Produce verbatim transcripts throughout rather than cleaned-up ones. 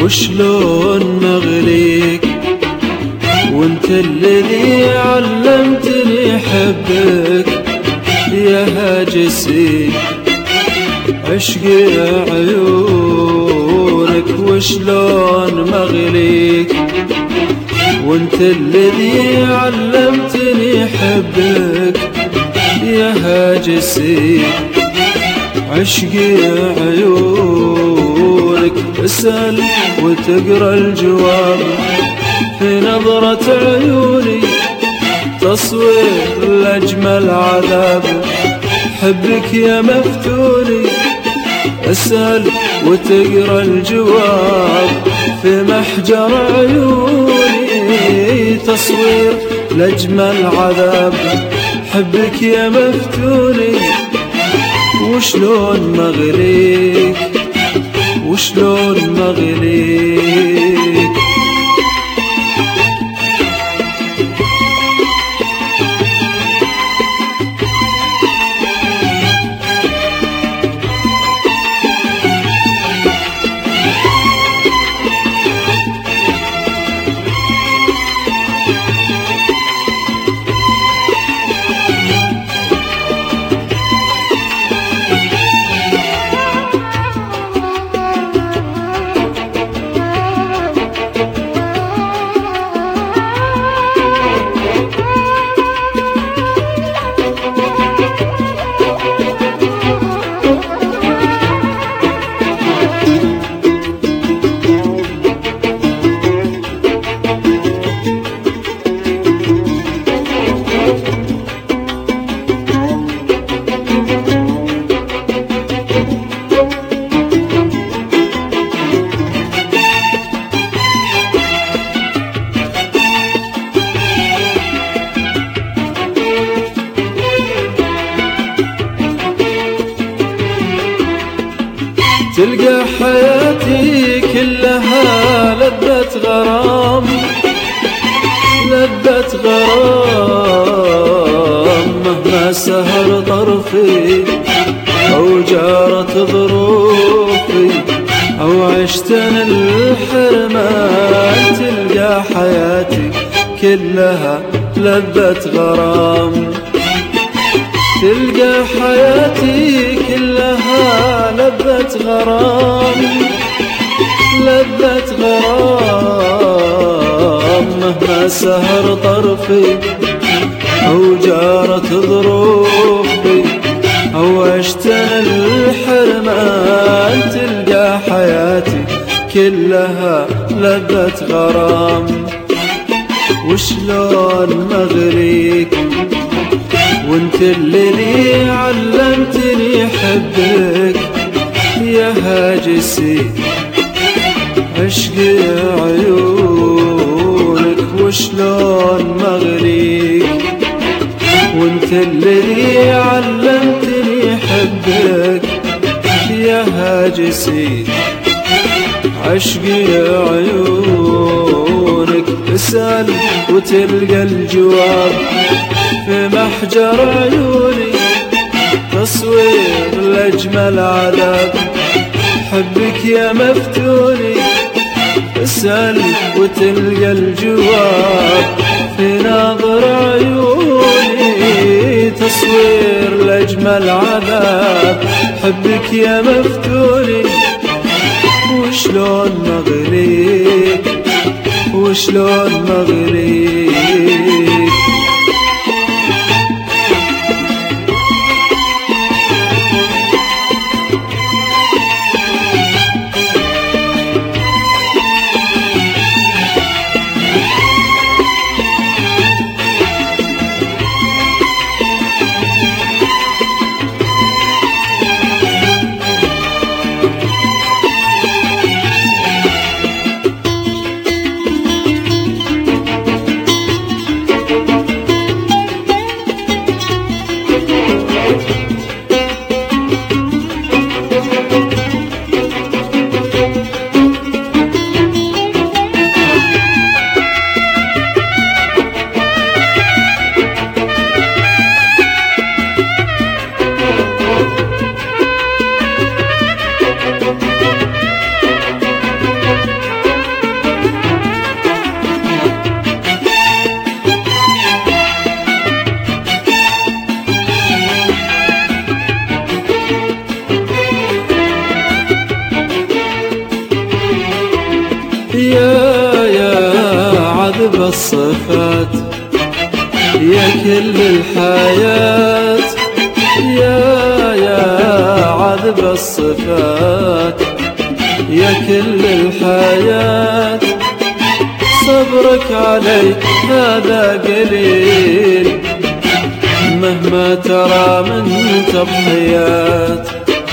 وشلون مغليك وانت الذي علمتني حبك يا هاجسي عشقي عيونك وشلون مغليك وانت الذي علمتني حبك يا هاجسي عشقي عيونك اسأل وتقرأ الجواب في نظرة عيوني تصوير لأجمل عذاب حبك يا مفتوني اسأل وتقرأ الجواب في محجر عيوني تصوير لأجمل عذاب حبك يا مفتوني وشلون مغليك وشلون مغليك تلقى حياتي كلها لذة غرام لذة غرام مهما سهر طرفي أو جارت ظروفي أو عشت أنا الحرمان تلقى حياتي كلها لذة غرام تلقى حياتي كلها لذة غرام لذة غرام مهما سهر طرفي أو جارت ظروفي أو عشت الحرمان تلقى حياتي كلها لذة غرام وشلون مغليك وانت الذي علمتني حبك يا هاجسي عشقي عيونك وشلون مغليك وانت الذي علمتني حبك يا هاجسي عشقي عيونك اسأل وتلقى الجواب في محجر عيوني تصوير لأجمل عذاب حبك يا مفتوني اسأل وتلقى الجواب في ناظر عيوني تصوير لأجمل عذاب حبك يا مفتوني وشلون مغليك وشلون مغليك يا يا عذب الصفات يا كل الحياة، يا يا عذب الصفات يا كل الحياة. صبرك علي هذا قليل مهما ترى من تضحيات،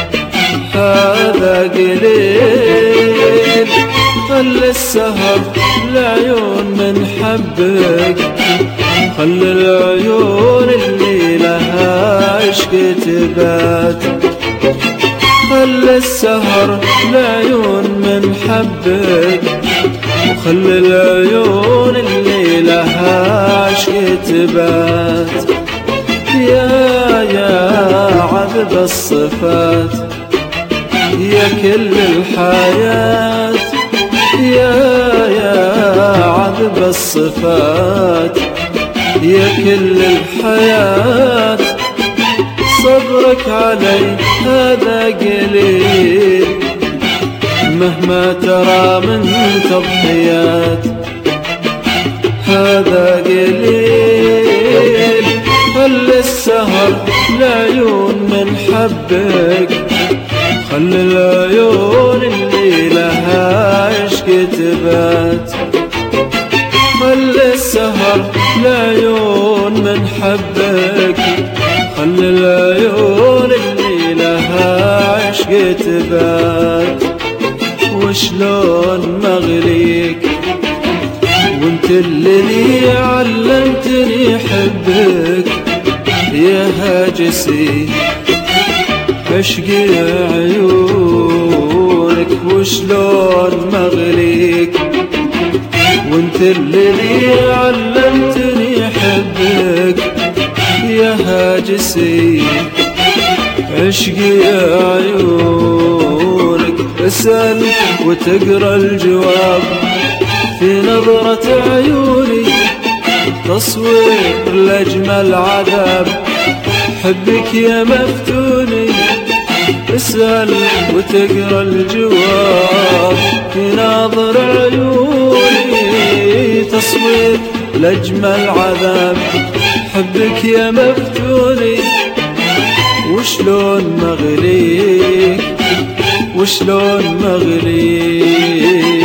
هذا قليل. خل السهر العيون من حبك، خل العيون اللي لها عشق تبات، خل السهر العيون من حبك، وخل العيون اللي لها عشق تبات. يا يا عذب الصفات يا كل الحياة، يا يا عذب الصفات يا كل الحياة. صبرك علي هذا قليل مهما ترى من تضحيات، هذا قليل. خل السهر العيون من حبك، خل العيون اللي لها عشق تبات، خل السهر العيون من حبك، خل العيون اللي لها عشق تبات. وشلون مغليك وانت اللي علمتني حبك، يا هاجسي عشق عيونك. وشلون مغليك وانت اللي علمتني حبك، يا هاجسي عشق عيونك. اسأل وتقرأ الجواب في نظرة عيوني، تصوير لأجمل عذاب حبك يا مفتوني. اسأل وتقرأ الجواب في نظر عيوني، تصوير لأجمل عذاب حبك يا مفتوني. وشلون مغليك وشلون مغليك